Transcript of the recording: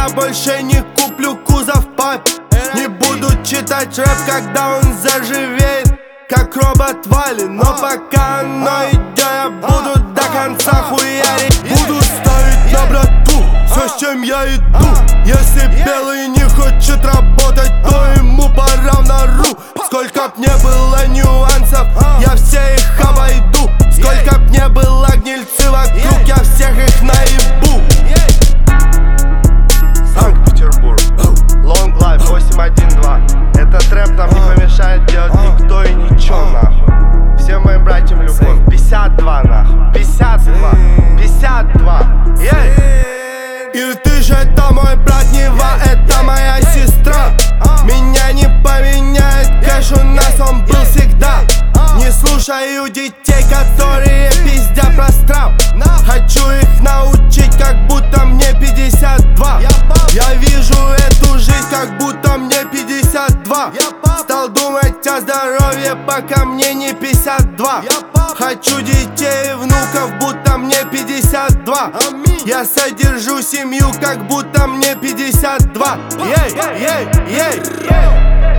я больше не куплю кузов папе. Не буду читать рэп, когда он заживеет, как робот Вали. Но пока оно идет, я буду до конца хуярить. Буду ставить на братву все, с чем я иду. Если белый не хочет работать, то ему пора в нору. Сколько б не было нюансов, я все их обойду. Сколько б не было гнильцы вокруг, я всех их наебу. Санкт-Петербург, Long Life 812. Этот рэп нам не помешает делать никто и ничего, нахуй. Всем моим братьям любовь. 52, нахуй. 52, 52. И ты же это мой брат, Нева, это моя сестра. Меня не поменяет кэш, у нас он был всегда. Не слушаю детей, которые пиздят про страв. Хочу их научить, как будто мне 52. Я вижу эту жизнь, как будто мне 52. Стал думать о здоровье, пока мне не 52. Хочу детей и внуков, будто мне 52. Я содержу семью, как будто мне 52. Ей, ей, ей.